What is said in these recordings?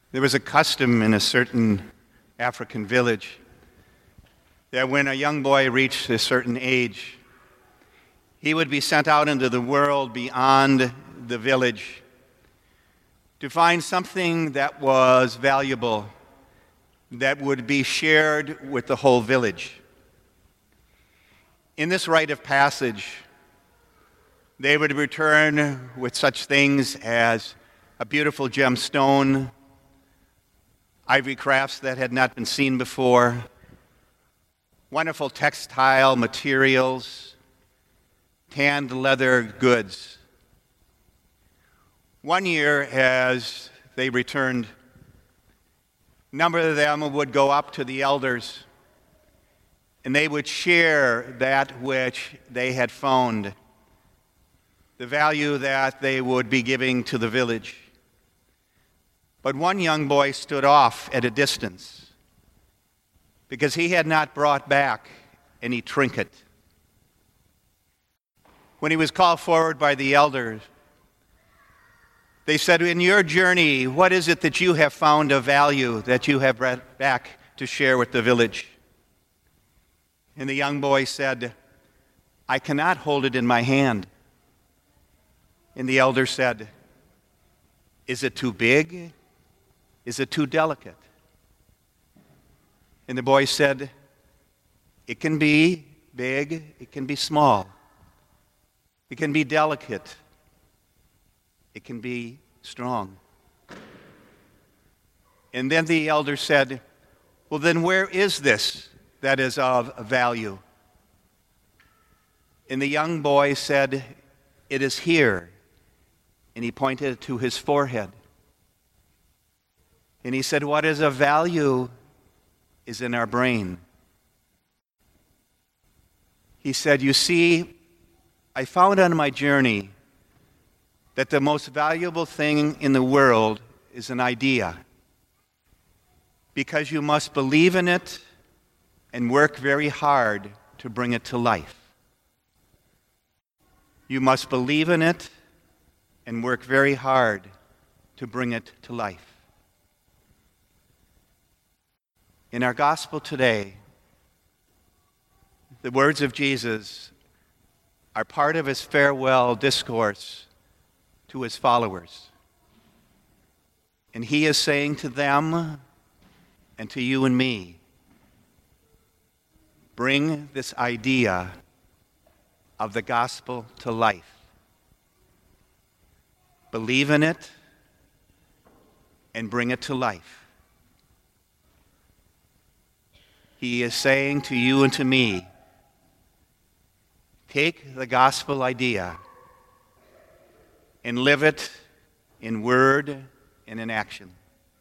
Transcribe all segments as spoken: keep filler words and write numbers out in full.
There was a custom in a certain African village that when a young boy reached a certain age, he would be sent out into the world beyond the village to find something that was valuable, that would be shared with the whole village. In this rite of passage, they would return with such things as a beautiful gemstone, ivory crafts that had not been seen before, wonderful textile materials, tanned leather goods. One year, as they returned, a number of them would go up to the elders, and they would share that which they had found, the value that they would be giving to the village. But one young boy stood off at a distance because he had not brought back any trinket. When he was called forward by the elders, they said, "In your journey, what is it that you have found of value that you have brought back to share with the village?" And the young boy said, "I cannot hold it in my hand." And the elder said, "Is it too big? Is it too delicate?" And the boy said, "It can be big, it can be small. It can be delicate. It can be strong." And then the elder said, "Well, then where is this that is of value?" And the young boy said, "It is here." And he pointed to his forehead. And he said, "What is of value is in our brain." He said, "You see, I found on my journey that the most valuable thing in the world is an idea, because you must believe in it and work very hard to bring it to life. You must believe in it and work very hard to bring it to life." In our gospel today, the words of Jesus are part of his farewell discourse to his followers. And he is saying to them and to you and me, bring this idea of the gospel to life. Believe in it and bring it to life. He is saying to you and to me, take the gospel idea and live it in word and in action.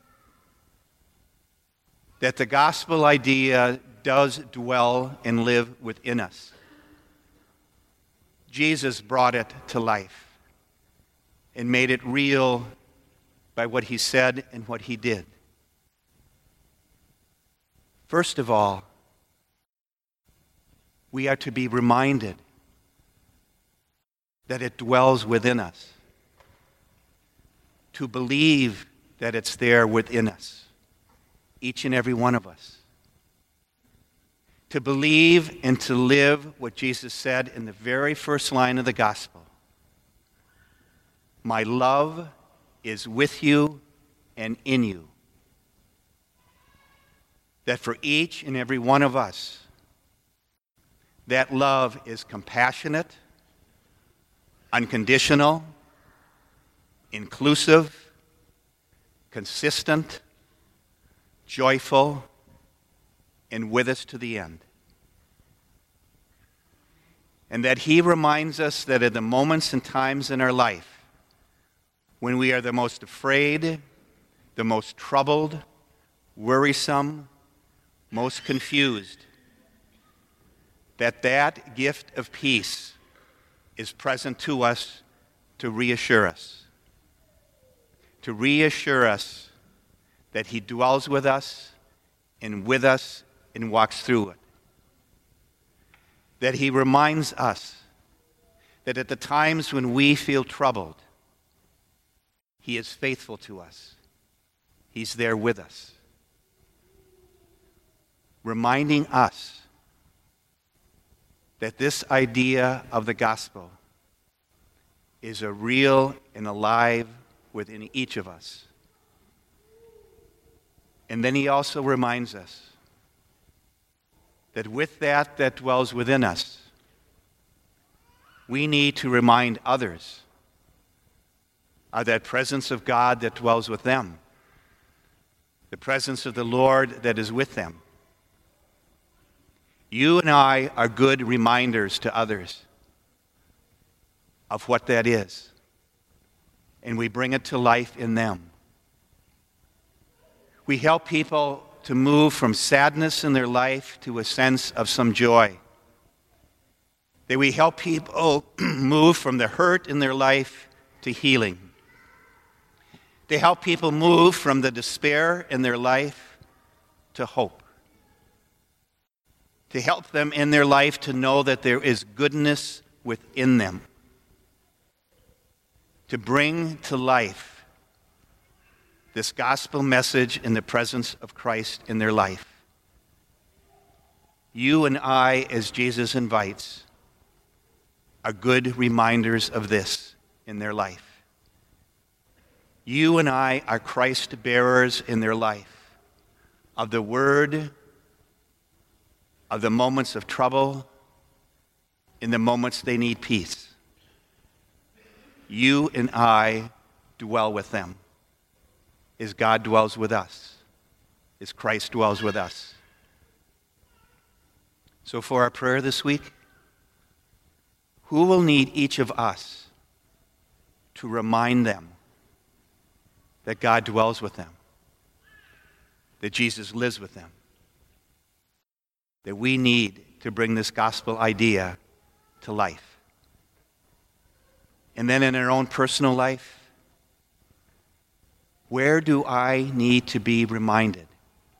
That the gospel idea does dwell and live within us. Jesus brought it to life and made it real by what he said and what he did. First of all, we are to be reminded that it dwells within us, to believe that it's there within us, each and every one of us, to believe and to live what Jesus said in the very first line of the gospel. My love is with you and in you. That for each and every one of us, that love is compassionate, unconditional, inclusive, consistent, joyful, and with us to the end. And that he reminds us that at the moments and times in our life when we are the most afraid, the most troubled, worrisome, most confused, that that gift of peace is present to us to reassure us. To reassure us that he dwells with us and with us and walks through it. That he reminds us that at the times when we feel troubled, he is faithful to us. He's there with us, reminding us that this idea of the gospel is a real and alive within each of us. And then he also reminds us that with that that dwells within us, we need to remind others of that presence of God that dwells with them, the presence of the Lord that is with them. You and I are good reminders to others of what that is, and we bring it to life in them. We help people to move from sadness in their life to a sense of some joy. That we help people move from the hurt in their life to healing. They help people move from the despair in their life to hope. To help them in their life to know that there is goodness within them. To bring to life this gospel message in the presence of Christ in their life. You and I, as Jesus invites, are good reminders of this in their life. You and I are Christ bearers in their life, of the word, of the moments of trouble, in the moments they need peace. You and I dwell with them, as God dwells with us, as Christ dwells with us. So for our prayer this week, who will need each of us to remind them that God dwells with them, that Jesus lives with them, that we need to bring this gospel idea to life? And then in our own personal life, where do I need to be reminded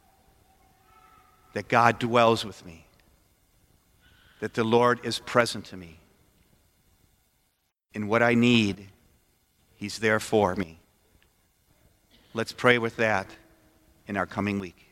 that God dwells with me, that the Lord is present to me? In what I need, he's there for me. Let's pray with that in our coming week.